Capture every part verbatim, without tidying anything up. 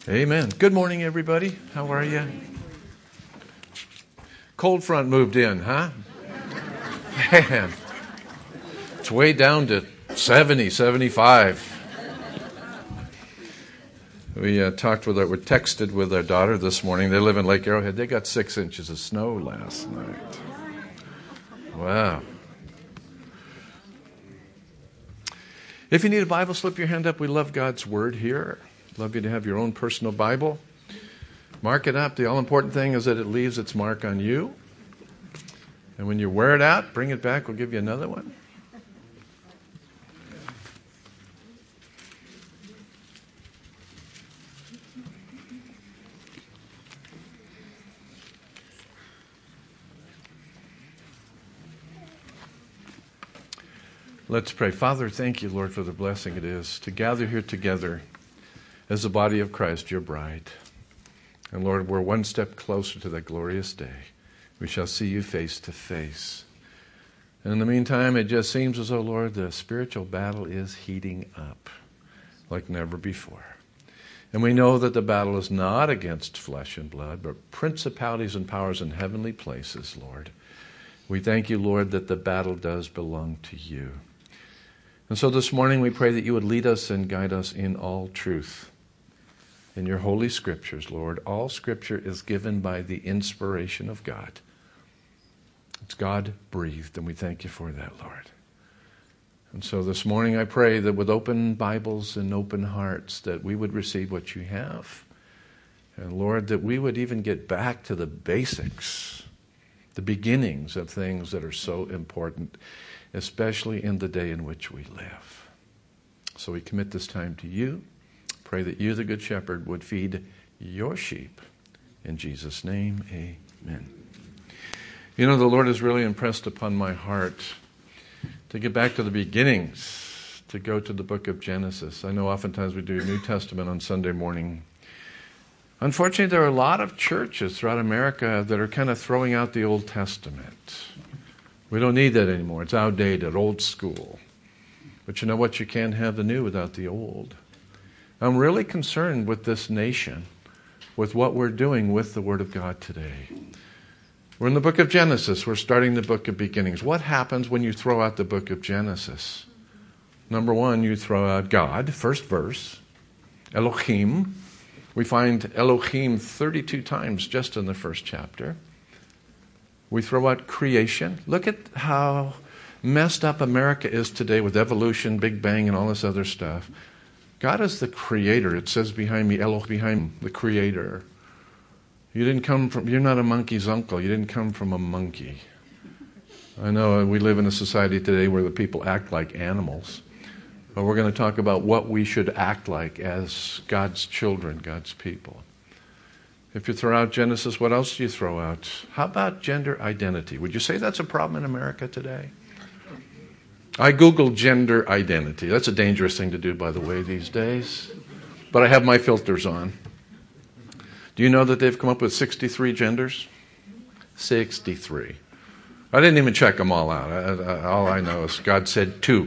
Amen. Good morning, everybody. How are you? Cold front moved in, huh? Man, it's way down to seventy, seventy-five. We uh, talked with our, we texted with our daughter this morning. They live in Lake Arrowhead. They got six inches of snow last night. Wow. If you need a Bible, slip your hand up. We love God's Word here. Love you to have your own personal Bible. Mark it up. The all-important thing is that it leaves its mark on you. And when you wear it out, bring it back. We'll give you another one. Let's pray. Father, thank you, Lord, for the blessing it is to gather here together as the body of Christ, your bride. And Lord, we're one step closer to that glorious day. We shall see you face to face. And in the meantime, it just seems as though, Lord, the spiritual battle is heating up like never before. And we know that the battle is not against flesh and blood, but principalities and powers in heavenly places, Lord. We thank you, Lord, that the battle does belong to you. And so this morning we pray that you would lead us and guide us in all truth. In your holy scriptures, Lord, all scripture is given by the inspiration of God. It's God-breathed, and we thank you for that, Lord. And so this morning I pray that with open Bibles and open hearts that we would receive what you have. And Lord, that we would even get back to the basics, the beginnings of things that are so important, especially in the day in which we live. So we commit this time to you. Pray that you, the Good Shepherd, would feed your sheep. In Jesus' name, amen. You know, the Lord has really impressed upon my heart to get back to the beginnings, to go to the book of Genesis. I know oftentimes we do New Testament on Sunday morning. Unfortunately, there are a lot of churches throughout America that are kind of throwing out the Old Testament. We don't need that anymore. It's outdated, old school. But you know what? You can't have the new without the old. I'm really concerned with this nation, with what we're doing with the Word of God today. We're in the book of Genesis. We're starting the book of beginnings. What happens when you throw out the book of Genesis? Number one, you throw out God, first verse, Elohim. We find Elohim thirty-two times just in the first chapter. We throw out creation. Look at how messed up America is today with evolution, Big Bang, and all this other stuff. God is the creator. It says behind me, Elohim, behind the creator. You didn't come from, you're not a monkey's uncle. You didn't come from a monkey. I know we live in a society today where the people act like animals. But we're going to talk about what we should act like as God's children, God's people. If you throw out Genesis, what else do you throw out? How about gender identity? Would you say that's a problem in America today? I Googled gender identity. That's a dangerous thing to do, by the way, these days. But I have my filters on. Do you know that they've come up with sixty-three genders? sixty-three. I didn't even check them all out. I, I, all I know is God said two.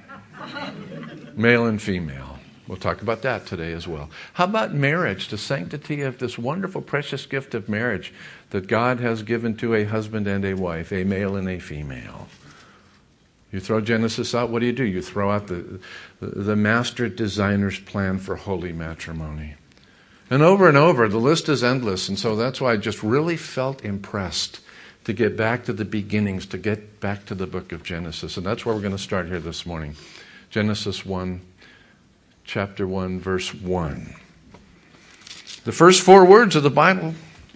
Male and female. We'll talk about that today as well. How about marriage, the sanctity of this wonderful, precious gift of marriage that God has given to a husband and a wife, a male and a female? You throw Genesis out, what do you do? You throw out the, the master designer's plan for holy matrimony. And over and over, the list is endless, and so that's why I just really felt impressed to get back to the beginnings, to get back to the book of Genesis. And that's where we're going to start here this morning. Genesis one, chapter one, verse one. The first four words of the Bible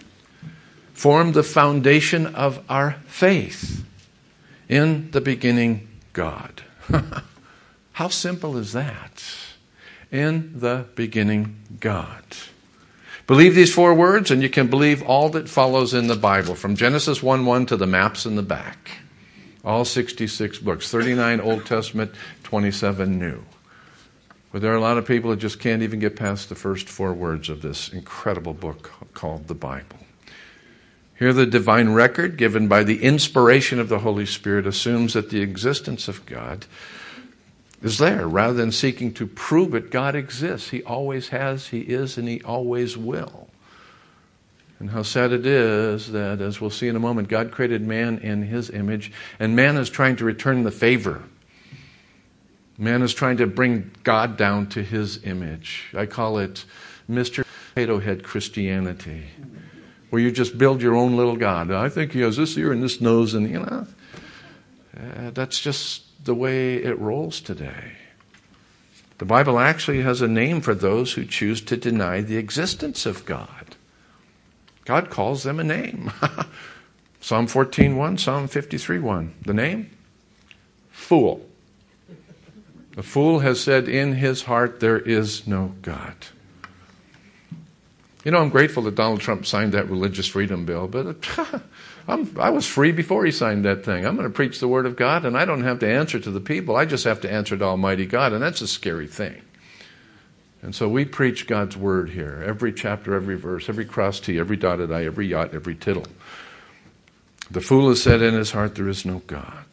form the foundation of our faith. In the beginning, God. How simple is that? In the beginning, God. Believe these four words and you can believe all that follows in the Bible, from Genesis one one to the maps in the back. All sixty-six books, thirty-nine Old Testament, twenty-seven New. But there are a lot of people that just can't even get past the first four words of this incredible book called the Bible. Here, the divine record given by the inspiration of the Holy Spirit assumes that the existence of God is there. Rather than seeking to prove it, God exists. He always has, He is, and He always will. And how sad it is that, as we'll see in a moment, God created man in His image, and man is trying to return the favor. Man is trying to bring God down to His image. I call it Mister Potato Head Christianity, where you just build your own little God. I think He has this ear and this nose, and you know, uh, that's just the way it rolls today. The Bible actually has a name for those who choose to deny the existence of God. God calls them a name. Psalm fourteen one, Psalm fifty-three one. The name? Fool. The fool has said in his heart, there is no God. You know, I'm grateful that Donald Trump signed that religious freedom bill, but I'm, I was free before he signed that thing. I'm going to preach the Word of God, and I don't have to answer to the people. I just have to answer to Almighty God, and that's a scary thing. And so we preach God's Word here. Every chapter, every verse, every cross T, every dotted I, every yot, every tittle. The fool has said in his heart, there is no God.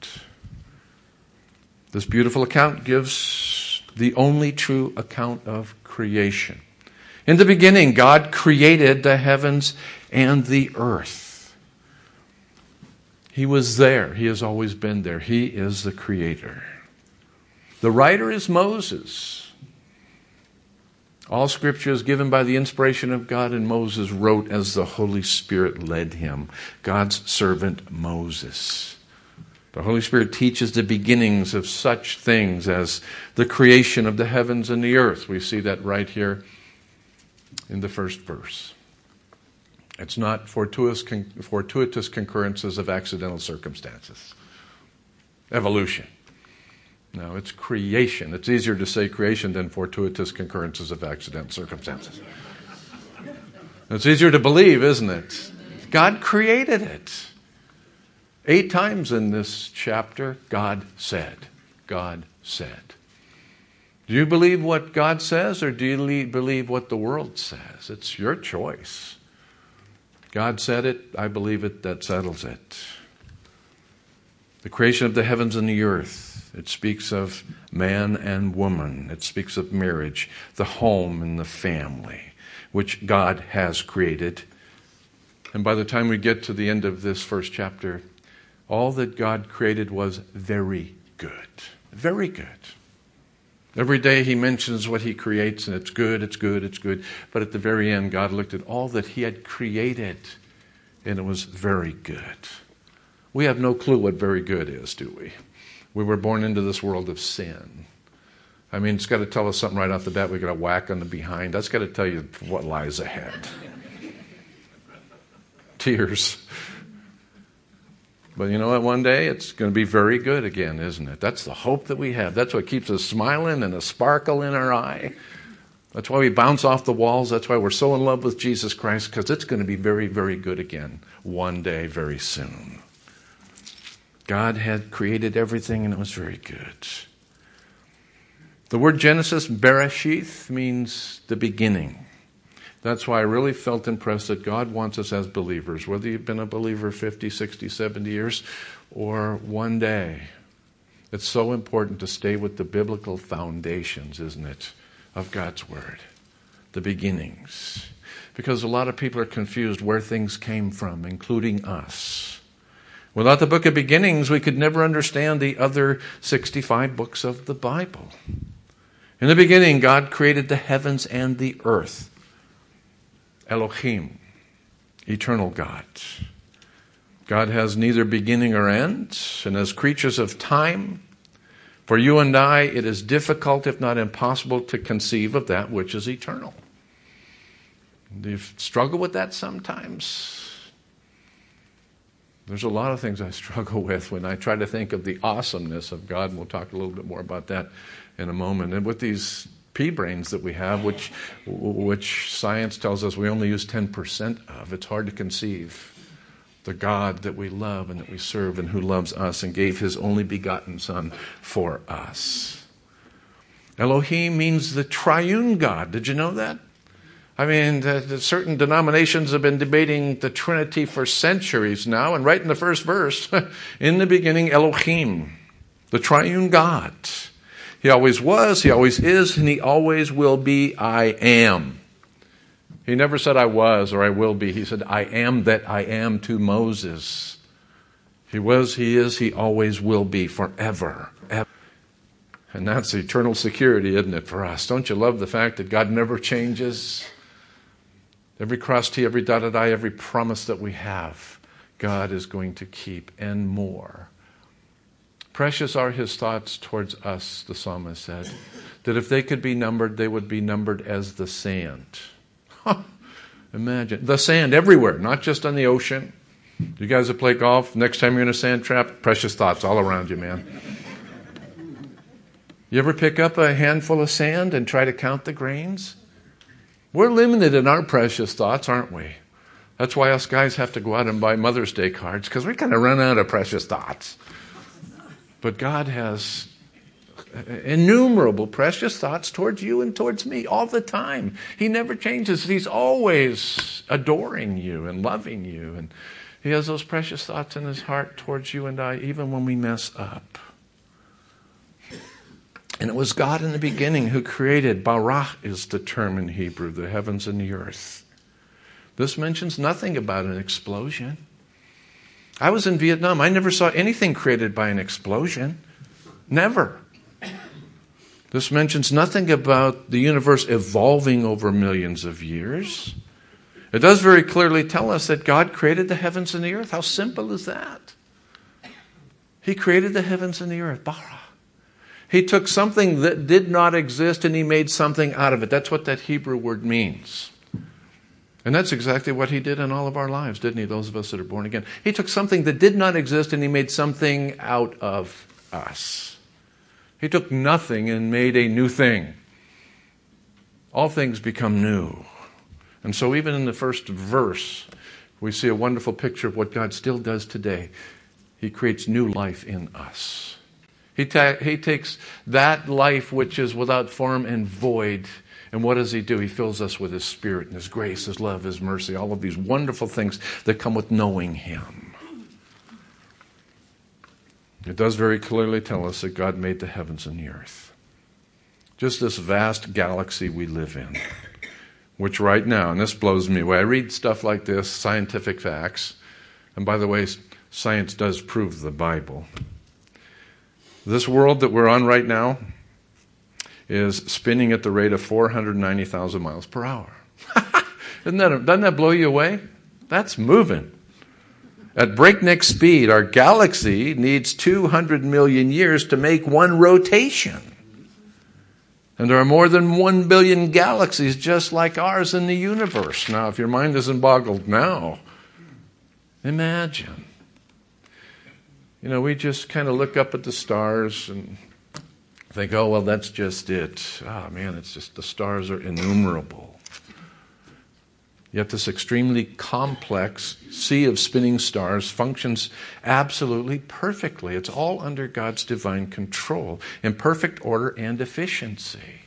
This beautiful account gives the only true account of creation. In the beginning, God created the heavens and the earth. He was there. He has always been there. He is the creator. The writer is Moses. All Scripture is given by the inspiration of God, and Moses wrote as the Holy Spirit led him. God's servant Moses. The Holy Spirit teaches the beginnings of such things as the creation of the heavens and the earth. We see that right here in the first verse. It's not fortuitous, fortuitous concurrences of accidental circumstances. Evolution. No, it's creation. It's easier to say creation than fortuitous concurrences of accidental circumstances. It's easier to believe, isn't it? God created it. Eight times in this chapter, God said. God said. Do you believe what God says, or do you believe what the world says? It's your choice. God said it, I believe it, that settles it. The creation of the heavens and the earth. It speaks of man and woman. It speaks of marriage, the home and the family, which God has created. And by the time we get to the end of this first chapter, all that God created was very good. Very good. Every day He mentions what He creates, and it's good, it's good, it's good. But at the very end, God looked at all that He had created, and it was very good. We have no clue what very good is, do we? We were born into this world of sin. I mean, it's got to tell us something right off the bat. We got a whack on the behind. That's got to tell you what lies ahead. Tears. But you know what? One day it's going to be very good again, isn't it? That's the hope that we have. That's what keeps us smiling and a sparkle in our eye. That's why we bounce off the walls. That's why we're so in love with Jesus Christ, because it's going to be very, very good again one day, very soon. God had created everything, and it was very good. The word Genesis, Bereshith, means the beginning. That's why I really felt impressed that God wants us as believers, whether you've been a believer fifty, sixty, seventy years, or one day. It's so important to stay with the biblical foundations, isn't it, of God's Word, the beginnings. Because a lot of people are confused where things came from, including us. Without the book of beginnings, we could never understand the other sixty-five books of the Bible. In the beginning, God created the heavens and the earth. Elohim, eternal God. God has neither beginning or end, and as creatures of time, for you and I, it is difficult, if not impossible, to conceive of that which is eternal. Do you struggle with that sometimes? There's a lot of things I struggle with when I try to think of the awesomeness of God, and we'll talk a little bit more about that in a moment. And with these pea brains that we have, which which science tells us we only use ten percent of, it's hard to conceive the God that we love and that we serve and who loves us and gave His only begotten Son for us. Elohim means the triune God. Did you know that? I mean, the, the certain denominations have been debating the Trinity for centuries now, and right in the first verse, in the beginning, Elohim, the triune God. He always was, he always is, and he always will be, I am. He never said I was or I will be. He said, I am that I am to Moses. He was, he is, he always will be forever. Ever. And that's eternal security, isn't it, for us? Don't you love the fact that God never changes? Every cross T, every dotted I, every promise that we have, God is going to keep and more. Precious are his thoughts towards us, the psalmist said, that if they could be numbered, they would be numbered as the sand. Huh. Imagine. The sand everywhere, not just on the ocean. You guys that play golf, next time you're in a sand trap, precious thoughts all around you, man. You ever pick up a handful of sand and try to count the grains? We're limited in our precious thoughts, aren't we? That's why us guys have to go out and buy Mother's Day cards, because we kind of run out of precious thoughts. But God has innumerable precious thoughts towards you and towards me all the time. He never changes. He's always adoring you and loving you. And he has those precious thoughts in his heart towards you and I, even when we mess up. And it was God in the beginning who created, bara is the term in Hebrew, the heavens and the earth. This mentions nothing about an explosion. I was in Vietnam. I never saw anything created by an explosion. Never. This mentions nothing about the universe evolving over millions of years. It does very clearly tell us that God created the heavens and the earth. How simple is that? He created the heavens and the earth. Bara. He took something that did not exist and he made something out of it. That's what that Hebrew word means. And that's exactly what he did in all of our lives, didn't he? Those of us that are born again. He took something that did not exist and he made something out of us. He took nothing and made a new thing. All things become new. And so even in the first verse, we see a wonderful picture of what God still does today. He creates new life in us. He, ta- he takes that life which is without form and void, and what does he do? He fills us with his Spirit and his grace, his love, his mercy, all of these wonderful things that come with knowing him. It does very clearly tell us that God made the heavens and the earth. Just this vast galaxy we live in, which right now, and this blows me away, I read stuff like this, scientific facts, and by the way, science does prove the Bible. This world that we're on right now is spinning at the rate of four hundred ninety thousand miles per hour. Isn't that, doesn't that blow you away? That's moving. At breakneck speed, our galaxy needs two hundred million years to make one rotation. And there are more than one billion galaxies just like ours in the universe. Now, if your mind isn't boggled now, imagine. You know, we just kind of look up at the stars and think, oh, well, that's just it. Oh, man, it's just the stars are innumerable. Yet this extremely complex sea of spinning stars functions absolutely perfectly. It's all under God's divine control, in perfect order and efficiency.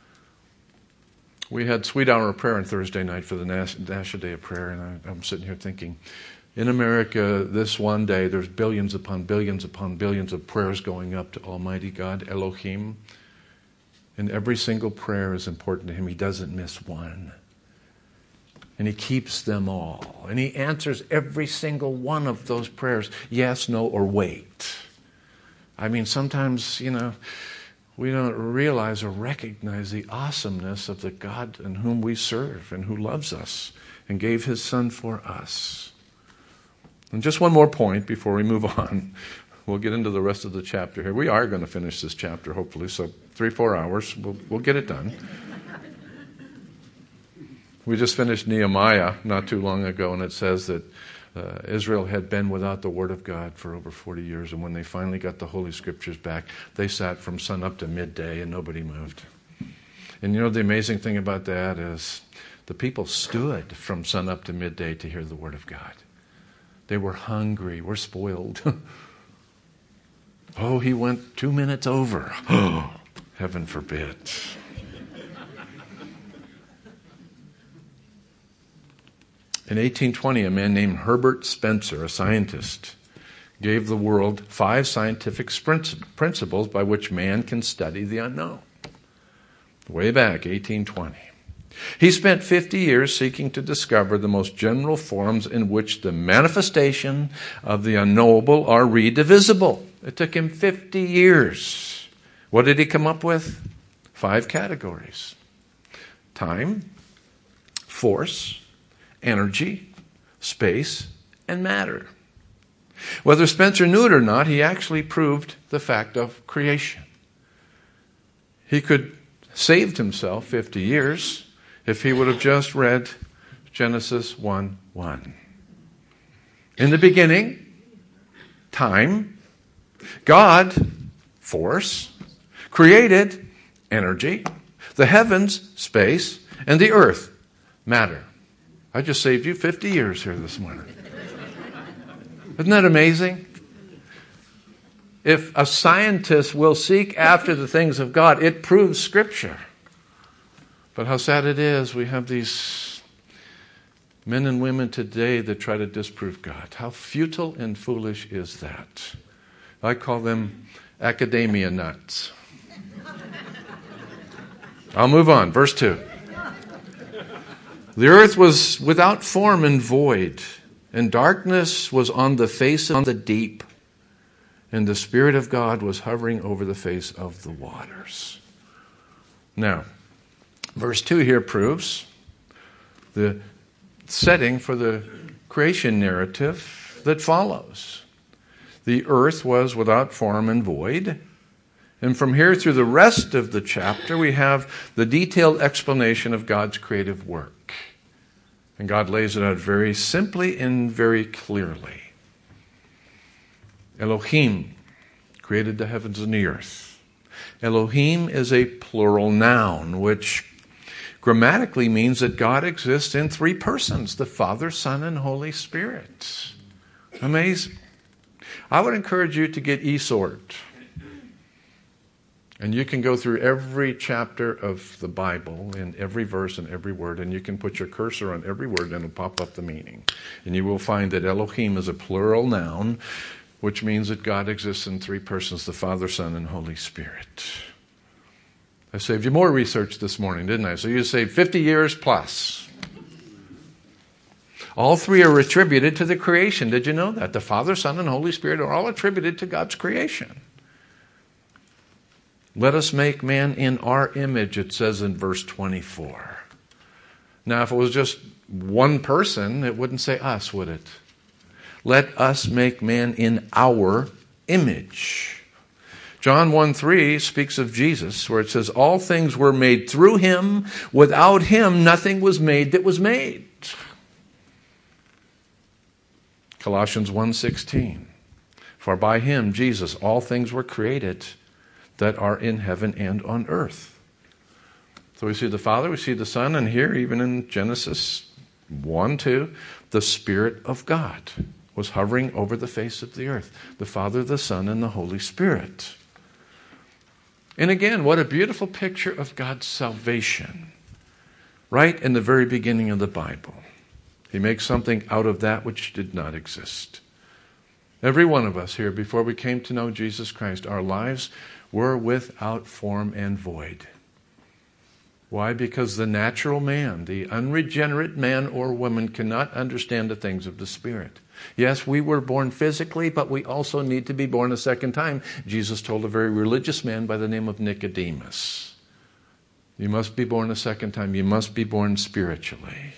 We had Sweet Hour of Prayer on Thursday night for the National Day of Prayer, and I, I'm sitting here thinking, in America, this one day, there's billions upon billions upon billions of prayers going up to Almighty God, Elohim. And every single prayer is important to him. He doesn't miss one. And he keeps them all. And he answers every single one of those prayers, yes, no, or wait. I mean, sometimes, you know, we don't realize or recognize the awesomeness of the God in whom we serve and who loves us and gave his Son for us. And just one more point before we move on. We'll get into the rest of the chapter here. We are going to finish this chapter, hopefully, so three, four hours, we'll, we'll get it done. We just finished Nehemiah not too long ago, and it says that uh, Israel had been without the Word of God for over forty years, and when they finally got the Holy Scriptures back, they sat from sun up to midday, and nobody moved. And you know the amazing thing about that is the people stood from sun up to midday to hear the Word of God. They were hungry. We're spoiled. Oh, he went two minutes over. Oh, heaven forbid. In eighteen twenty, a man named Herbert Spencer, a scientist, gave the world five scientific principles by which man can study the unknown. Way back, eighteen twenty. He spent fifty years seeking to discover the most general forms in which the manifestation of the unknowable are redivisible. It took him fifty years. What did he come up with? Five categories: time, force, energy, space, and matter. Whether Spencer knew it or not, he actually proved the fact of creation. He could have saved himself fifty years if he would have just read Genesis one one. In the beginning, time, God, force, created energy, the heavens, space, and the earth, matter. I just saved you fifty years here this morning. Isn't that amazing? If a scientist will seek after the things of God, it proves Scripture. But how sad it is, we have these men and women today that try to disprove God. How futile and foolish is that? I call them academia nuts. I'll move on. Verse two. The earth was without form and void, and darkness was on the face of the deep, and the Spirit of God was hovering over the face of the waters. Now, verse two here proves the setting for the creation narrative that follows. The earth was without form and void. And from here through the rest of the chapter, we have the detailed explanation of God's creative work. And God lays it out very simply and very clearly. Elohim created the heavens and the earth. Elohim is a plural noun, which grammatically means that God exists in three persons, the Father, Son, and Holy Spirit. Amazing. I would encourage you to get eSword. And you can go through every chapter of the Bible and every verse and every word, and you can put your cursor on every word and it'll pop up the meaning. And you will find that Elohim is a plural noun, which means that God exists in three persons, the Father, Son, and Holy Spirit. I saved you more research this morning, didn't I? So you saved fifty years plus. All three are attributed to the creation. Did you know that? The Father, Son, and Holy Spirit are all attributed to God's creation. Let us make man in our image, it says in verse twenty-four. Now, if it was just one person, it wouldn't say us, would it? Let us make man in our image. John one three speaks of Jesus, where it says, all things were made through him. Without him, nothing was made that was made. Colossians one sixteen. For by him, Jesus, all things were created that are in heaven and on earth. So we see the Father, we see the Son, and here, even in Genesis one two, the Spirit of God was hovering over the face of the earth. The Father, the Son, and the Holy Spirit. And again, what a beautiful picture of God's salvation. Right in the very beginning of the Bible. He makes something out of that which did not exist. Every one of us here, before we came to know Jesus Christ, our lives were without form and void. Why? Because the natural man, the unregenerate man or woman, cannot understand the things of the Spirit. Yes, we were born physically, but we also need to be born a second time. Jesus told a very religious man by the name of Nicodemus, you must be born a second time. You must be born spiritually.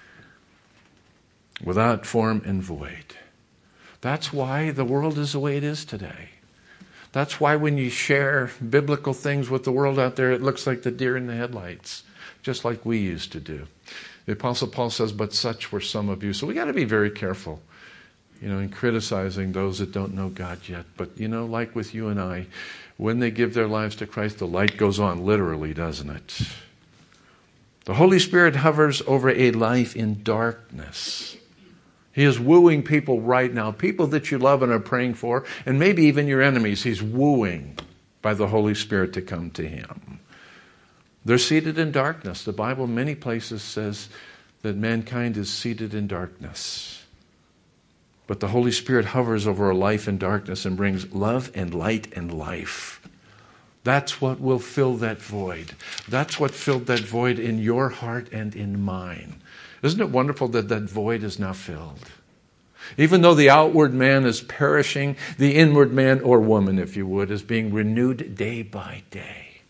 Without form and void. That's why the world is the way it is today. That's why when you share biblical things with the world out there, it looks like the deer in the headlights, just like we used to do. The Apostle Paul says, but such were some of you. So we got to be very careful, you know, in criticizing those that don't know God yet. But, you know, like with you and I, when they give their lives to Christ, the light goes on, literally, doesn't it? The Holy Spirit hovers over a life in darkness. He is wooing people right now, people that you love and are praying for, and maybe even your enemies. He's wooing by the Holy Spirit to come to him. They're seated in darkness. The Bible in many places says that mankind is seated in darkness. But the Holy Spirit hovers over a life in darkness and brings love and light and life. That's what will fill that void. That's what filled that void in your heart and in mine. Isn't it wonderful that that void is now filled? Even though the outward man is perishing, the inward man, or woman, if you would, is being renewed day by day.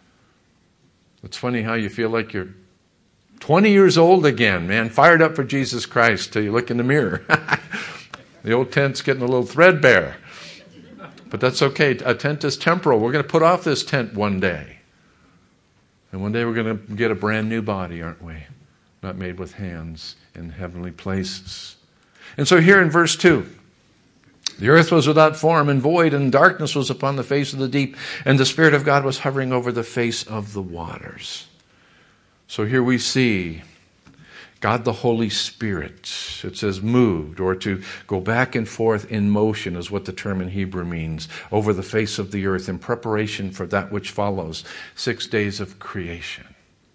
It's funny how you feel like you're twenty years old again, man, fired up for Jesus Christ till you look in the mirror. The old tent's getting a little threadbare. But that's okay. A tent is temporal. We're going to put off this tent one day. And one day we're going to get a brand new body, aren't we? Not made with hands, in heavenly places. And so here in verse two, the earth was without form and void, and darkness was upon the face of the deep, and the Spirit of God was hovering over the face of the waters. So here we see God the Holy Spirit. It says moved, or to go back and forth in motion is what the term in Hebrew means, over the face of the earth in preparation for that which follows, six days of creation.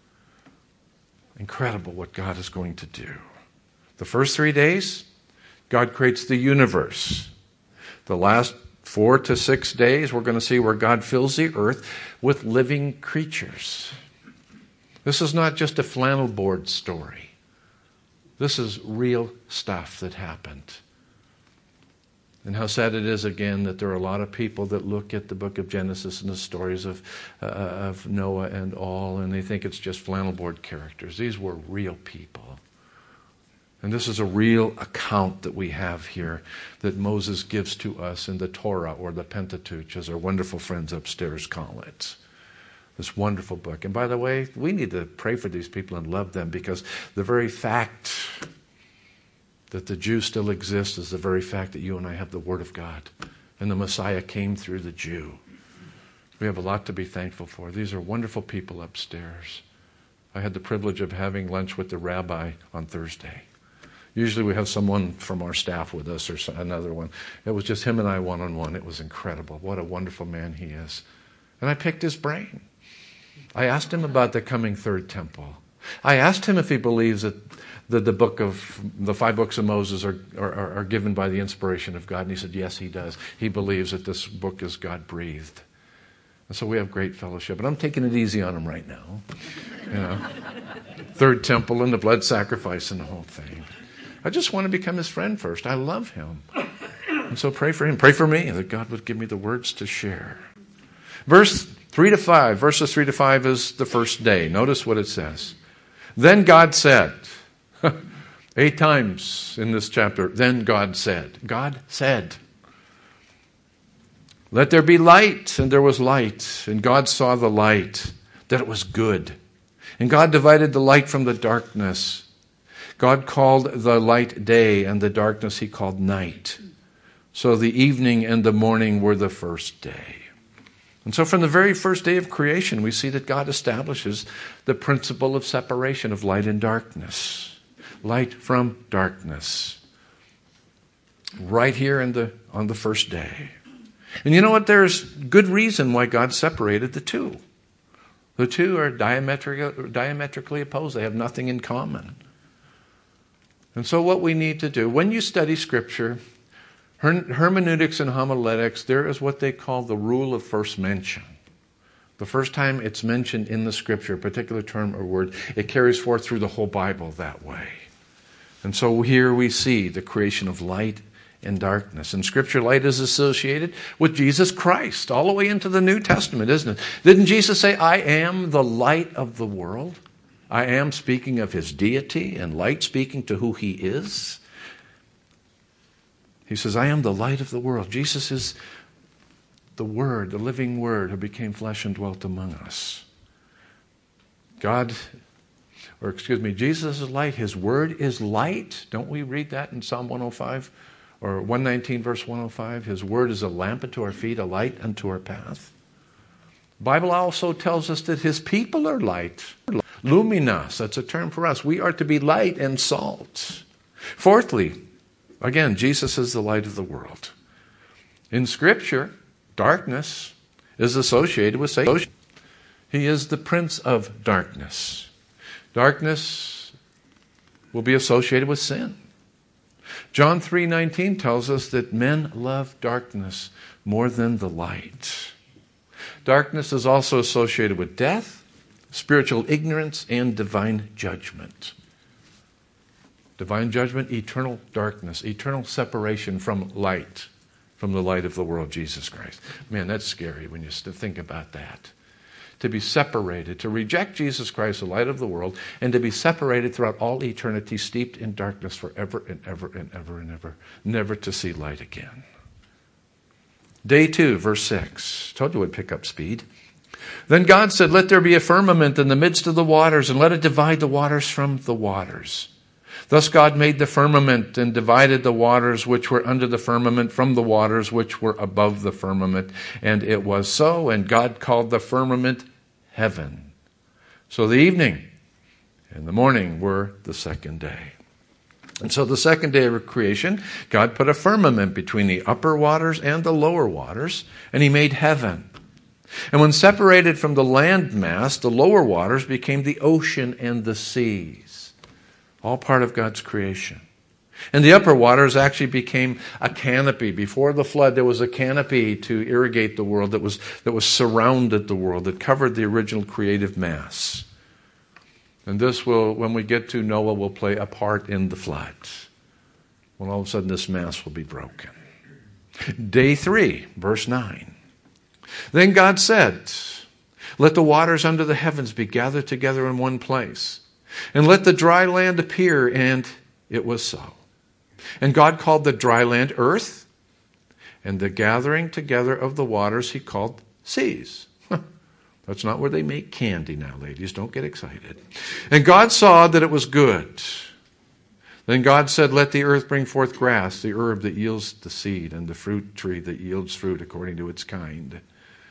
Incredible what God is going to do. The first three days, God creates the universe. The last four to six days, we're going to see where God fills the earth with living creatures. This is not just a flannel board story. This is real stuff that happened. And how sad it is, again, that there are a lot of people that look at the book of Genesis and the stories of, uh, of Noah and all, and they think it's just flannel board characters. These were real people. And this is a real account that we have here that Moses gives to us in the Torah, or the Pentateuch, as our wonderful friends upstairs call it. This wonderful book. And by the way, we need to pray for these people and love them, because the very fact that the Jew still exists is the very fact that you and I have the Word of God. And the Messiah came through the Jew. We have a lot to be thankful for. These are wonderful people upstairs. I had the privilege of having lunch with the rabbi on Thursday. Usually we have someone from our staff with us, or another one. It was just him and I one-on-one. It was incredible. What a wonderful man he is. And I picked his brain. I asked him about the coming third temple. I asked him if he believes that the, the book of the five books of Moses are, are, are given by the inspiration of God. And he said, yes, he does. He believes that this book is God-breathed. And so we have great fellowship. But I'm taking it easy on him right now. You know, third temple and the blood sacrifice and the whole thing. I just want to become his friend first. I love him. And so pray for him. Pray for me that God would give me the words to share. Verse three to five. Verses three to five is the first day. Notice what it says. Then God said, eight times in this chapter, then God said. God said, let there be light, and there was light. And God saw the light, that it was good. And God divided the light from the darkness. God called the light day, and the darkness he called night. So the evening and the morning were the first day. And so from the very first day of creation, we see that God establishes the principle of separation of light and darkness. Light from darkness. Right here in the, on the first day. And you know what? There's good reason why God separated the two. The two are diametric, diametrically opposed. They have nothing in common. And so what we need to do, when you study Scripture, hermeneutics and homiletics, there is what they call the rule of first mention. The first time it's mentioned in the Scripture, a particular term or word, it carries forth through the whole Bible that way. And so here we see the creation of light and darkness. In Scripture, light is associated with Jesus Christ, all the way into the New Testament, isn't it? Didn't Jesus say, I am the light of the world? I am speaking of his deity, and light speaking to who he is. He says, I am the light of the world. Jesus is the Word, the living Word who became flesh and dwelt among us. God, or excuse me, Jesus is light. His Word is light. Don't we read that in Psalm one oh five? Or one nineteen verse one oh five? His Word is a lamp unto our feet, a light unto our path. The Bible also tells us that his people are light. Luminos, that's a term for us. We are to be light and salt. Fourthly, again, Jesus is the light of the world. In Scripture, darkness is associated with Satan. He is the prince of darkness. Darkness will be associated with sin. John three nineteen tells us that men love darkness more than the light. Darkness is also associated with death, spiritual ignorance, and divine judgment. Divine judgment, eternal darkness, eternal separation from light, from the light of the world, Jesus Christ. Man, that's scary when you think about that. To be separated, to reject Jesus Christ, the light of the world, and to be separated throughout all eternity, steeped in darkness forever and ever and ever and ever, never to see light again. Day two, verse six. Told you it would pick up speed. Then God said, "Let there be a firmament in the midst of the waters, and let it divide the waters from the waters." Thus God made the firmament and divided the waters which were under the firmament from the waters which were above the firmament. And it was so, and God called the firmament heaven. So the evening and the morning were the second day. And so the second day of creation, God put a firmament between the upper waters and the lower waters, and he made heaven. And when separated from the land mass, the lower waters became the ocean and the seas. All part of God's creation. And the upper waters actually became a canopy. Before the flood, there was a canopy to irrigate the world that was, that was surrounded the world, that covered the original creative mass. And this will, when we get to Noah, will play a part in the flood. When all of a sudden this mass will be broken. Day three, verse nine. Then God said, "Let the waters under the heavens be gathered together in one place, and let the dry land appear," and it was so. And God called the dry land earth, and the gathering together of the waters he called seas. That's not where they make candy now, ladies. Don't get excited. And God saw that it was good. Then God said, "Let the earth bring forth grass, the herb that yields the seed, and the fruit tree that yields fruit according to its kind,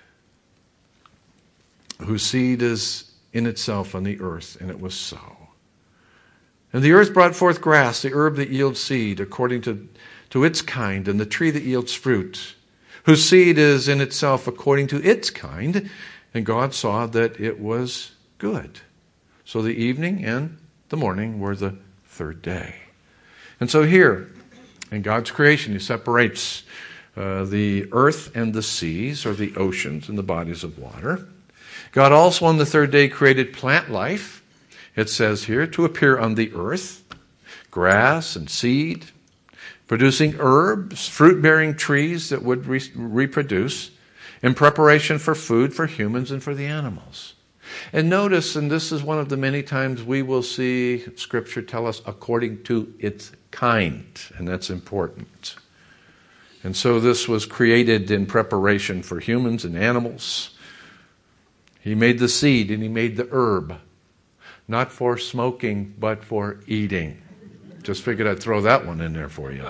whose seed is in itself on the earth," and it was so. And the earth brought forth grass, the herb that yields seed, according to, to its kind, and the tree that yields fruit, whose seed is in itself according to its kind. And God saw that it was good. So the evening and the morning were the third day. And so here, in God's creation, he separates uh, the earth and the seas, or the oceans and the bodies of water. God also on the third day created plant life, it says here, to appear on the earth, grass and seed, producing herbs, fruit-bearing trees that would re- reproduce in preparation for food for humans and for the animals. And notice, and this is one of the many times we will see Scripture tell us according to its kind, and that's important. And so this was created in preparation for humans and animals. He made the seed and he made the herb, not for smoking, but for eating. Just figured I'd throw that one in there for you.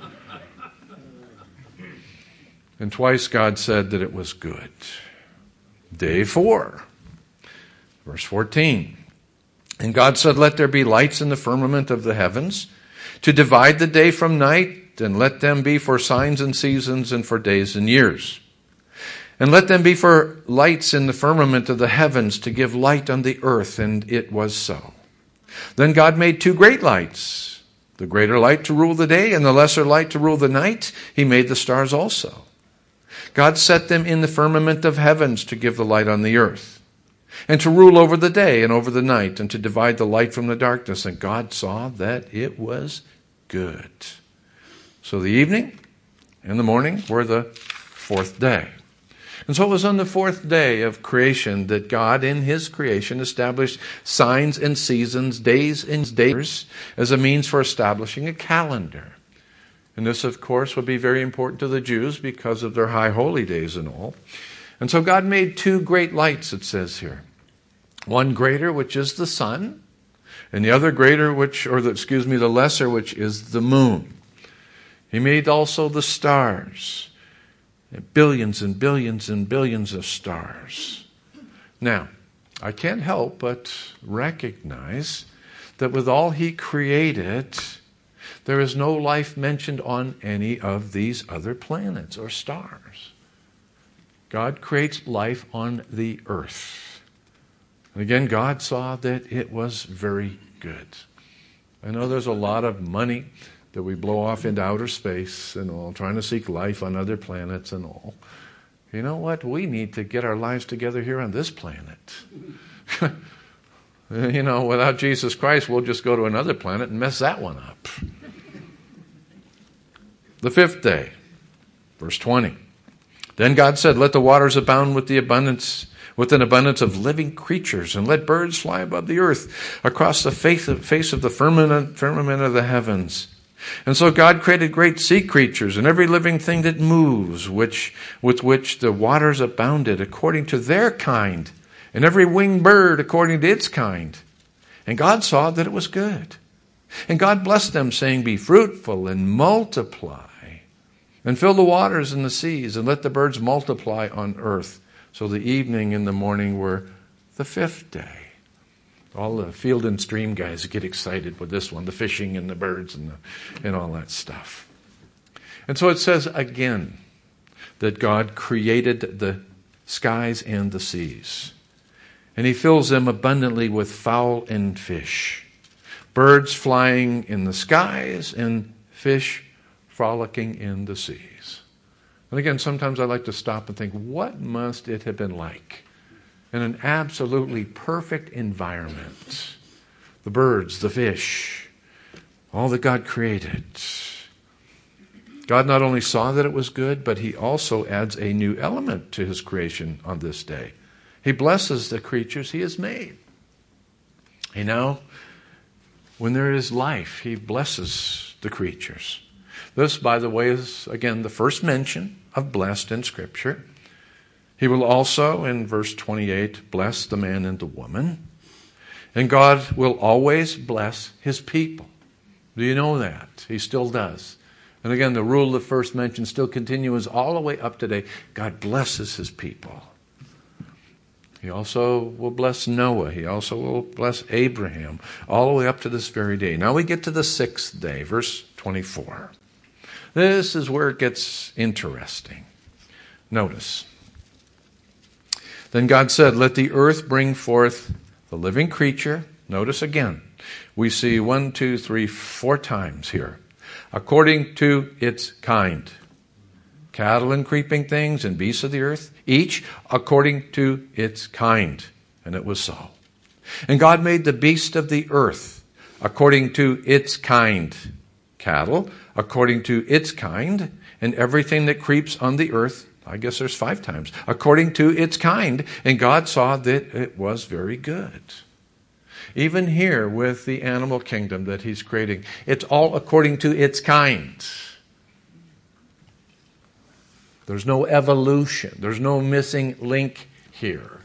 And twice God said that it was good. Day four, verse fourteen. And God said, "Let there be lights in the firmament of the heavens, to divide the day from night, and let them be for signs and seasons and for days and years. And let them be for lights in the firmament of the heavens, to give light on the earth." And it was so. Then God made two great lights, the greater light to rule the day and the lesser light to rule the night. He made the stars also. God set them in the firmament of heavens to give the light on the earth, and to rule over the day and over the night, and to divide the light from the darkness. And God saw that it was good. So the evening and the morning were the fourth day. And so it was on the fourth day of creation that God, in his creation, established signs and seasons, days and days, as a means for establishing a calendar. And this, of course, would be very important to the Jews because of their high holy days and all. And so God made two great lights, it says here. One greater, which is the sun, and the other greater, which, or the, excuse me, the lesser, which is the moon. He made also the stars. Billions and billions and billions of stars. Now, I can't help but recognize that with all he created, there is no life mentioned on any of these other planets or stars. God creates life on the earth. And again, God saw that it was very good. I know there's a lot of money that we blow off into outer space and all, trying to seek life on other planets and all. You know what? We need to get our lives together here on this planet. You know, without Jesus Christ, we'll just go to another planet and mess that one up. The fifth day, verse twenty. Then God said, let the waters abound with the abundance, with an abundance of living creatures, and let birds fly above the earth across the face of the firmament, firmament of the heavens. And so God created great sea creatures and every living thing that moves, which with which the waters abounded according to their kind, and every winged bird according to its kind. And God saw that it was good. And God blessed them, saying, be fruitful and multiply, and fill the waters and the seas, and let the birds multiply on earth. So the evening and the morning were the fifth day. All the field and stream guys get excited with this one, the fishing and the birds and, the, and all that stuff. And so it says again that God created the skies and the seas. And he fills them abundantly with fowl and fish, birds flying in the skies and fish frolicking in the seas. And again, sometimes I like to stop and think, what must it have been like in an absolutely perfect environment? The birds, the fish, all that God created. God not only saw that it was good, but he also adds a new element to his creation on this day. He blesses the creatures he has made. You know, when there is life, he blesses the creatures. This, by the way, is, again, the first mention of blessed in Scripture. He will also, in verse twenty-eight, bless the man and the woman. And God will always bless his people. Do you know that? He still does. And again, the rule of the first mention still continues all the way up today. God blesses his people. He also will bless Noah. He also will bless Abraham, all the way up to this very day. Now we get to the sixth day, verse twenty-four. This is where it gets interesting. Notice. Then God said, let the earth bring forth the living creature. Notice again. We see one, two, three, four times here. According to its kind. Cattle and creeping things and beasts of the earth, each according to its kind. And it was so. And God made the beast of the earth according to its kind. Cattle according to its kind, and everything that creeps on the earth, I guess there's five times, according to its kind. And God saw that it was very good. Even here with the animal kingdom that he's creating, it's all according to its kind. There's no evolution. There's no missing link here.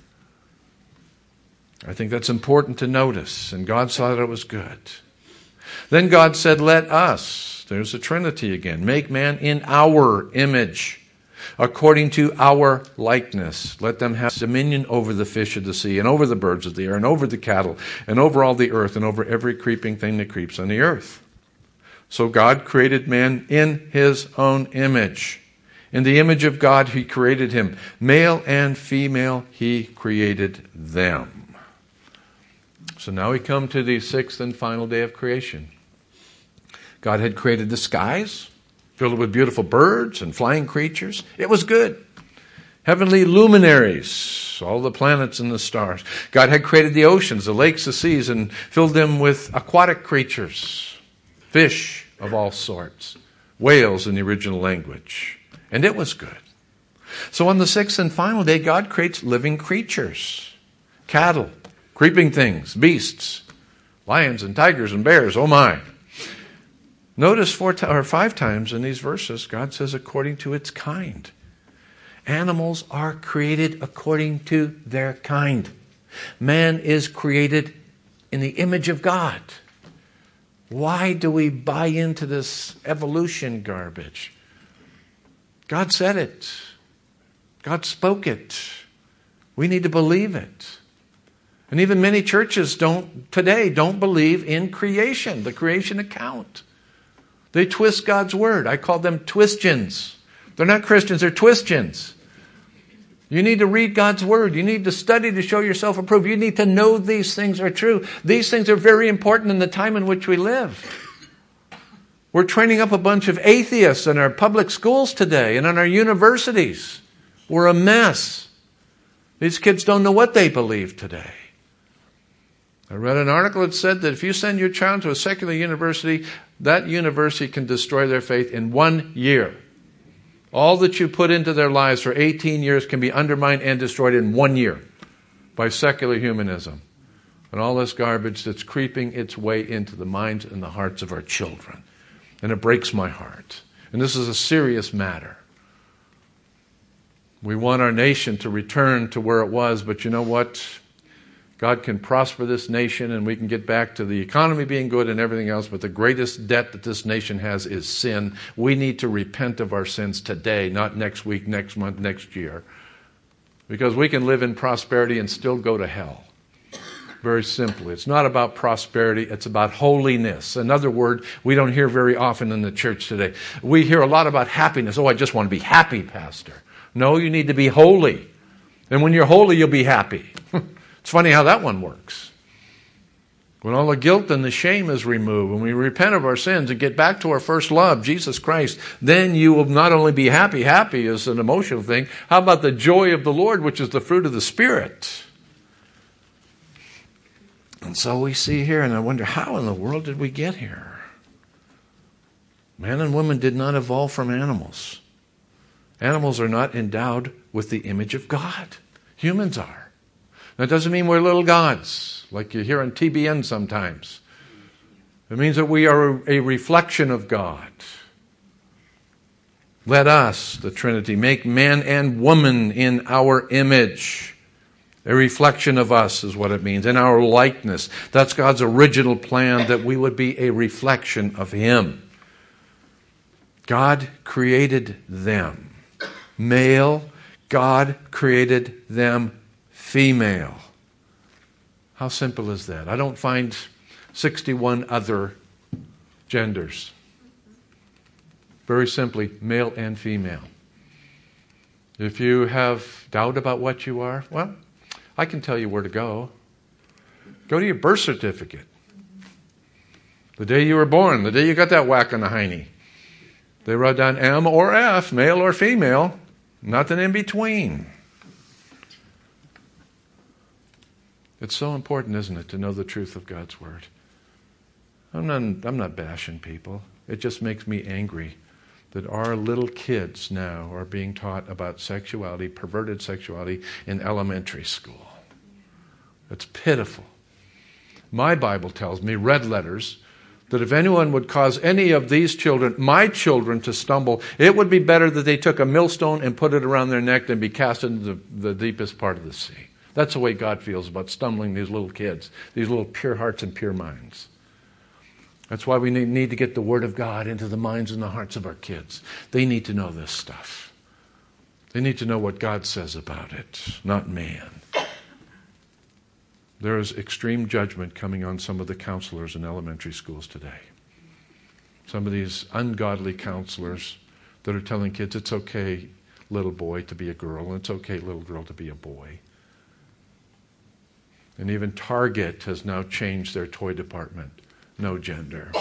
I think that's important to notice. And God saw that it was good. Then God said, let us, there's the Trinity again, make man in our image, according to our likeness. Let them have dominion over the fish of the sea, and over the birds of the air, and over the cattle, and over all the earth, and over every creeping thing that creeps on the earth. So God created man in his own image. In the image of God he created him. Male and female he created them. So now we come to the sixth and final day of creation. God had created the skies, filled with beautiful birds and flying creatures. It was good. Heavenly luminaries, all the planets and the stars. God had created the oceans, the lakes, the seas, and filled them with aquatic creatures, fish of all sorts, whales in the original language. And it was good. So on the sixth and final day, God creates living creatures, cattle, creeping things, beasts, lions and tigers and bears. Oh my. Notice four t- or five times in these verses, God says according to its kind. Animals are created according to their kind. Man is created in the image of God. Why do we buy into this evolution garbage? God said it. God spoke it. We need to believe it. And even many churches don't today don't believe in creation, the creation account. They twist God's word. I call them twistians. They're not Christians, they're twistians. You need to read God's word. You need to study to show yourself approved. You need to know these things are true. These things are very important in the time in which we live. We're training up a bunch of atheists in our public schools today and in our universities. We're a mess. These kids don't know what they believe today. I read an article that said that if you send your child to a secular university, that university can destroy their faith in one year. All that you put into their lives for eighteen years can be undermined and destroyed in one year by secular humanism. And all this garbage that's creeping its way into the minds and the hearts of our children. And it breaks my heart. And this is a serious matter. We want our nation to return to where it was, but you know what? God can prosper this nation and we can get back to the economy being good and everything else, but the greatest debt that this nation has is sin. We need to repent of our sins today, not next week, next month, next year. Because we can live in prosperity and still go to hell. Very simply. It's not about prosperity, it's about holiness. Another word we don't hear very often in the church today. We hear a lot about happiness. Oh, I just want to be happy, Pastor. No, you need to be holy. And when you're holy, you'll be happy. It's funny how that one works. When all the guilt and the shame is removed, when we repent of our sins and get back to our first love, Jesus Christ, then you will not only be happy. Happy is an emotional thing. How about the joy of the Lord, which is the fruit of the Spirit? And so we see here, and I wonder, how in the world did we get here? Man and woman did not evolve from animals. Animals are not endowed with the image of God. Humans are. That doesn't mean we're little gods, like you hear on T B N sometimes. It means that we are a reflection of God. Let us, the Trinity, make man and woman in our image. A reflection of us is what it means, in our likeness. That's God's original plan, that we would be a reflection of Him. God created them male. God created them female. How simple is that? I don't find sixty-one other genders. Very simply, male and female. If you have doubt about what you are, well, I can tell you where to go. Go to your birth certificate. The day you were born, the day you got that whack on the hiney. They wrote down M or F, male or female, nothing in between. It's so important, isn't it, to know the truth of God's Word. I'm not, I'm not bashing people. It just makes me angry that our little kids now are being taught about sexuality, perverted sexuality, in elementary school. It's pitiful. My Bible tells me, red letters, that if anyone would cause any of these children, my children, to stumble, it would be better that they took a millstone and put it around their neck than be cast into the, the deepest part of the sea. That's the way God feels about stumbling these little kids, these little pure hearts and pure minds. That's why we need to get the Word of God into the minds and the hearts of our kids. They need to know this stuff. They need to know what God says about it, not man. There is extreme judgment coming on some of the counselors in elementary schools today. Some of these ungodly counselors that are telling kids it's okay, little boy, to be a girl, and it's okay, little girl, to be a boy. And even Target has now changed their toy department. No gender.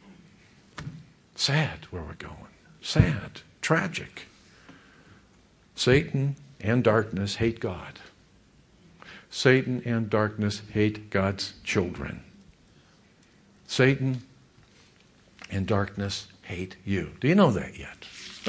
Sad where we're going. Sad. Tragic. Satan and darkness hate God. Satan and darkness hate God's children. Satan and darkness hate you. Do you know that yet?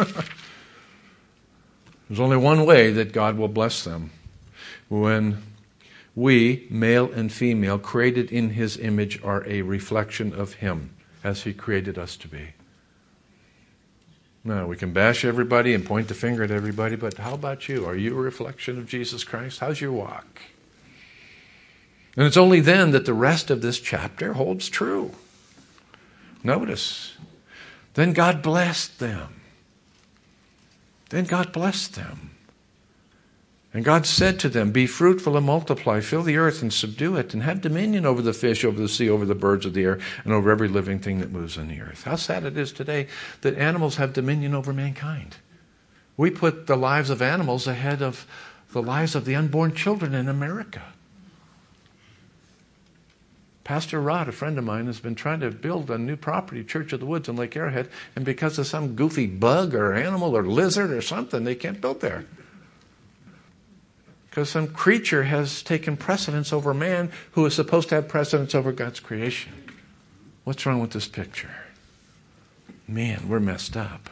There's only one way that God will bless them. When we, male and female, created in His image, are a reflection of Him as He created us to be. Now, we can bash everybody and point the finger at everybody, but how about you? Are you a reflection of Jesus Christ? How's your walk? And it's only then that the rest of this chapter holds true. Notice, then God blessed them. Then God blessed them. And God said to them, be fruitful and multiply, fill the earth and subdue it, and have dominion over the fish, over the sea, over the birds of the air, and over every living thing that moves on the earth. How sad it is today that animals have dominion over mankind. We put the lives of animals ahead of the lives of the unborn children in America. Pastor Rod, a friend of mine, has been trying to build a new property, Church of the Woods in Lake Arrowhead, and because of some goofy bug or animal or lizard or something, they can't build there. Because some creature has taken precedence over man who is supposed to have precedence over God's creation. What's wrong with this picture? Man, we're messed up.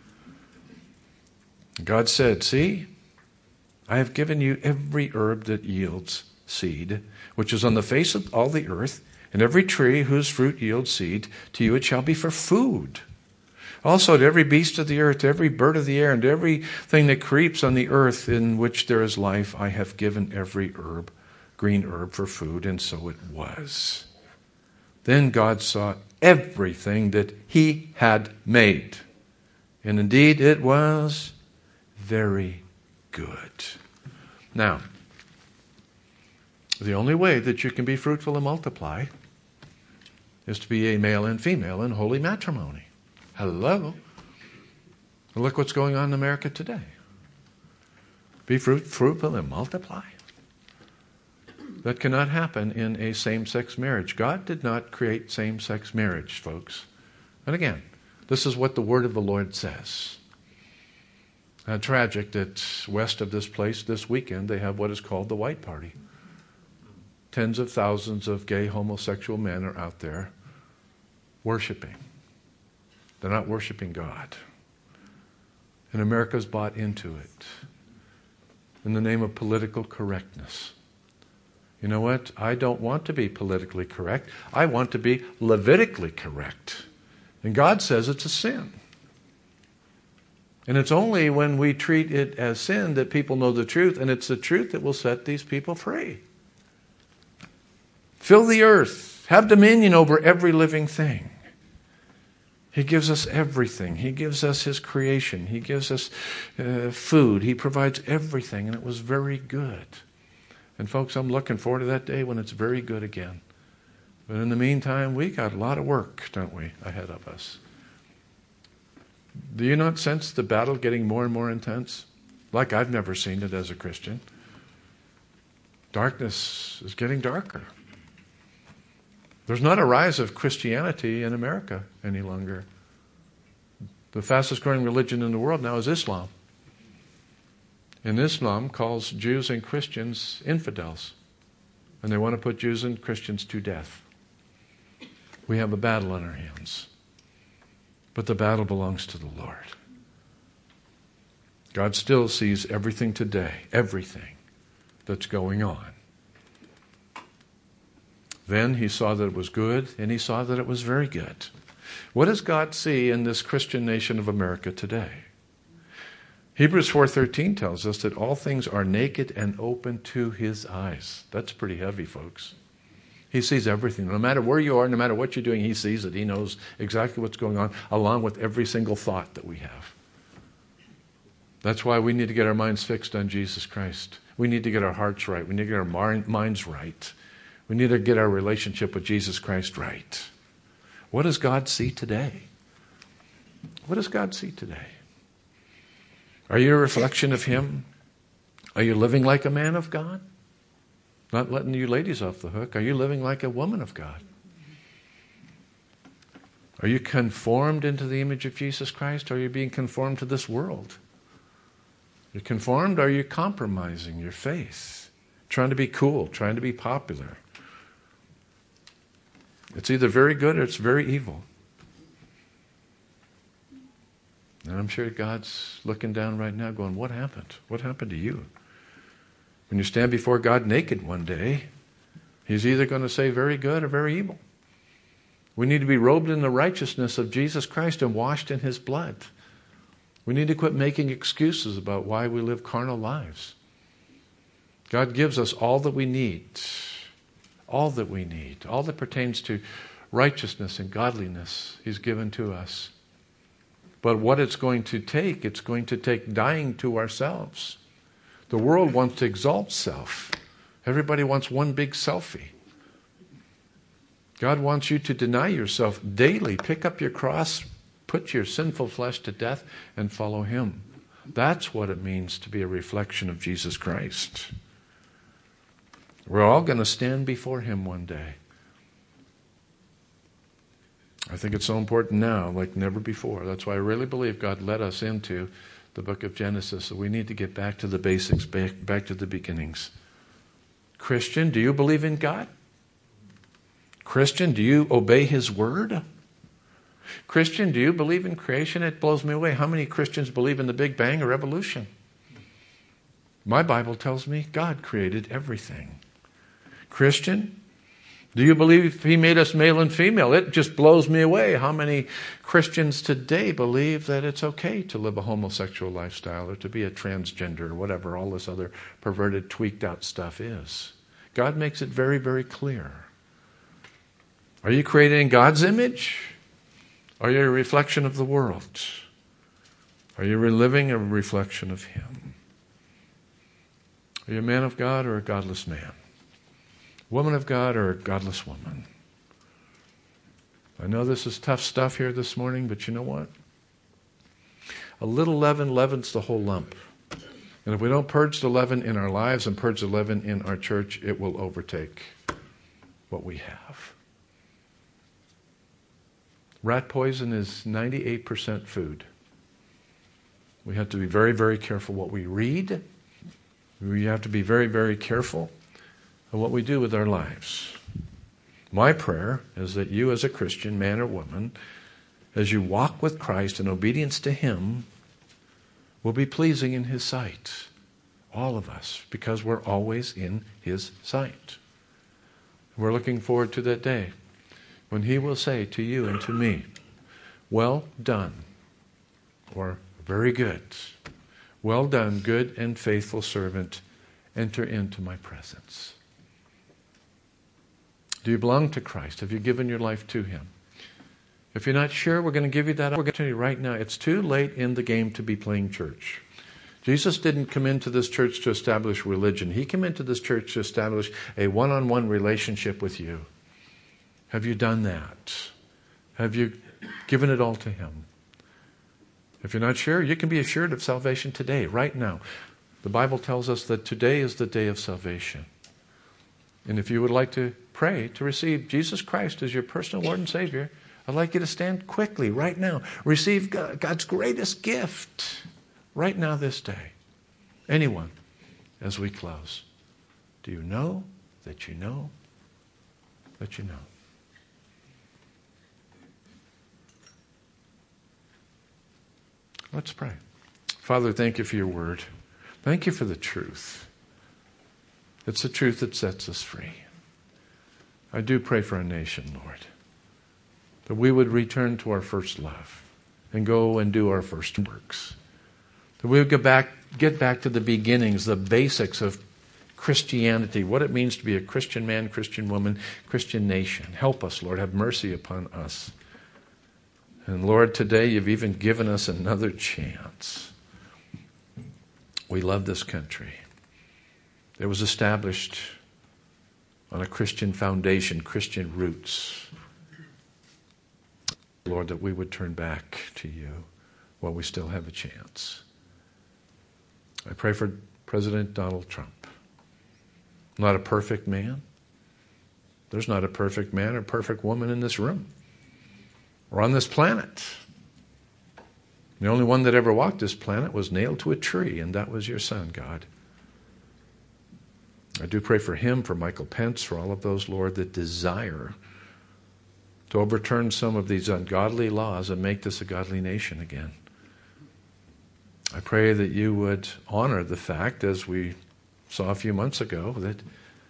God said, see, I have given you every herb that yields seed, which is on the face of all the earth, and every tree whose fruit yields seed, to you it shall be for food. Also to every beast of the earth, to every bird of the air, and to everything that creeps on the earth in which there is life, I have given every herb, green herb for food, and so it was. Then God saw everything that he had made, and indeed it was very good. Now, the only way that you can be fruitful and multiply is to be a male and female in holy matrimony. Hello. Look what's going on in America today. Be fruit, fruitful and multiply. That cannot happen in a same-sex marriage. God did not create same-sex marriage, folks. And again, this is what the word of the Lord says. Uh, tragic that west of this place this weekend they have what is called the White Party. Tens of thousands of gay homosexual men are out there worshiping. They're not worshiping God. And America's bought into it in the name of political correctness. You know what? I don't want to be politically correct. I want to be Levitically correct. And God says it's a sin. And it's only when we treat it as sin that people know the truth, and it's the truth that will set these people free. Fill the earth. Have dominion over every living thing. He gives us everything. He gives us his creation. He gives us uh, food. He provides everything, and it was very good. And folks, I'm looking forward to that day when it's very good again. But in the meantime, we got a lot of work, don't we, ahead of us. Do you not sense the battle getting more and more intense? Like I've never seen it as a Christian. Darkness is getting darker. There's not a rise of Christianity in America any longer. The fastest growing religion in the world now is Islam. And Islam calls Jews and Christians infidels. And they want to put Jews and Christians to death. We have a battle on our hands. But the battle belongs to the Lord. God still sees everything today, everything that's going on. Then he saw that it was good, and he saw that it was very good. What does God see in this Christian nation of America today? Hebrews four thirteen tells us that all things are naked and open to his eyes. That's pretty heavy, folks. He sees everything. No matter where you are, no matter what you're doing, he sees it. He knows exactly what's going on, along with every single thought that we have. That's why we need to get our minds fixed on Jesus Christ. We need to get our hearts right. We need to get our minds right. We need to get our relationship with Jesus Christ right. What does God see today? What does God see today? Are you a reflection of him? Are you living like a man of God? Not letting you ladies off the hook. Are you living like a woman of God? Are you conformed into the image of Jesus Christ? Or are you being conformed to this world? Are you conformed? Or are you compromising your faith? Trying to be cool, trying to be popular. It's either very good or it's very evil. And I'm sure God's looking down right now going, what happened? What happened to you? When you stand before God naked one day, he's either going to say very good or very evil. We need to be robed in the righteousness of Jesus Christ and washed in his blood. We need to quit making excuses about why we live carnal lives. God gives us all that we need. All that we need. All that pertains to righteousness and godliness he's given to us. But what it's going to take, it's going to take dying to ourselves. The world wants to exalt self. Everybody wants one big selfie. God wants you to deny yourself daily. Pick up your cross, put your sinful flesh to death, and follow him. That's what it means to be a reflection of Jesus Christ. We're all going to stand before him one day. I think it's so important now, like never before. That's why I really believe God led us into the book of Genesis. So we need to get back to the basics, back, back to the beginnings. Christian, do you believe in God? Christian, do you obey His word? Christian, do you believe in creation? It blows me away. How many Christians believe in the Big Bang or evolution? My Bible tells me God created everything. Christian, do you believe He made us male and female? It just blows me away how many Christians today believe that it's okay to live a homosexual lifestyle or to be a transgender or whatever all this other perverted, tweaked out stuff is. God makes it very, very clear. Are you created in God's image? Are you a reflection of the world? Are you living a reflection of Him? Are you a man of God or a godless man? Woman of God or a godless woman? I know this is tough stuff here this morning, but you know what? A little leaven leavens the whole lump. And if we don't purge the leaven in our lives and purge the leaven in our church, it will overtake what we have. Rat poison is ninety-eight percent food. We have to be very, very careful what we read. We have to be very, very careful of what we do with our lives. My prayer is that you as a Christian, man or woman, as you walk with Christ in obedience to Him, will be pleasing in His sight. All of us, because we're always in His sight. We're looking forward to that day when He will say to you and to me, well done, or very good. Well done, good and faithful servant. Enter into my presence. Do you belong to Christ? Have you given your life to Him? If you're not sure, we're going to give you that opportunity right now. It's too late in the game to be playing church. Jesus didn't come into this church to establish religion. He came into this church to establish a one-on-one relationship with you. Have you done that? Have you given it all to Him? If you're not sure, you can be assured of salvation today, right now. The Bible tells us that today is the day of salvation. And if you would like to pray to receive Jesus Christ as your personal Lord and Savior, I'd like you to stand quickly right now. Receive God's greatest gift right now this day. Anyone, as we close. Do you know that you know that you know? Let's pray. Father, thank you for your word. Thank you for the truth. It's the truth that sets us free. I do pray for our nation, Lord, that we would return to our first love and go and do our first works. That we would get back, get back to the beginnings, the basics of Christianity, what it means to be a Christian man, Christian woman, Christian nation. Help us, Lord. Have mercy upon us. And Lord, today you've even given us another chance. We love this country. It was established on a Christian foundation, Christian roots. Lord, that we would turn back to you while we still have a chance. I pray for President Donald Trump. Not a perfect man. There's not a perfect man or perfect woman in this room or on this planet. The only one that ever walked this planet was nailed to a tree, and that was your Son, God. I do pray for him, for Michael Pence, for all of those, Lord, that desire to overturn some of these ungodly laws and make this a godly nation again. I pray that you would honor the fact, as we saw a few months ago, that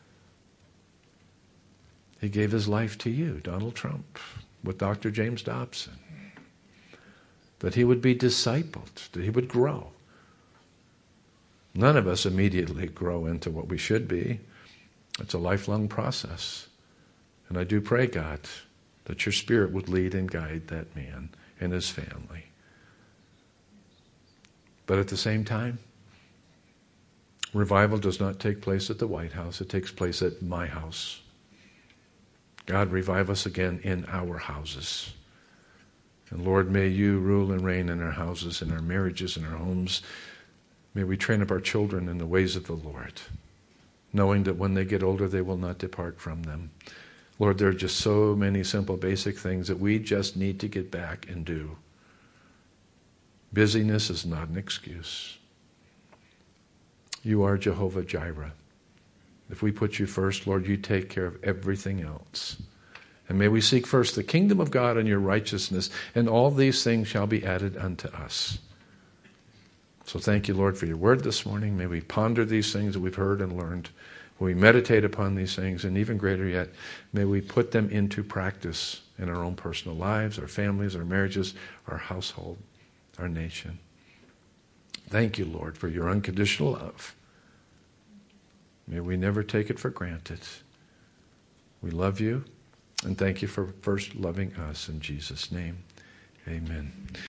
he gave his life to you, Donald Trump, with Doctor James Dobson. That he would be discipled, that he would grow. None of us immediately grow into what we should be. It's a lifelong process. And I do pray, God, that your Spirit would lead and guide that man and his family. But at the same time, revival does not take place at the White House. It takes place at my house. God, revive us again in our houses. And Lord, may you rule and reign in our houses, in our marriages, in our homes. May we train up our children in the ways of the Lord, knowing that when they get older, they will not depart from them. Lord, there are just so many simple, basic things that we just need to get back and do. Busyness is not an excuse. You are Jehovah Jireh. If we put you first, Lord, you take care of everything else. And may we seek first the kingdom of God and your righteousness, and all these things shall be added unto us. So thank you, Lord, for your word this morning. May we ponder these things that we've heard and learned. May we meditate upon these things, and even greater yet, may we put them into practice in our own personal lives, our families, our marriages, our household, our nation. Thank you, Lord, for your unconditional love. May we never take it for granted. We love you, and thank you for first loving us. In Jesus' name, amen.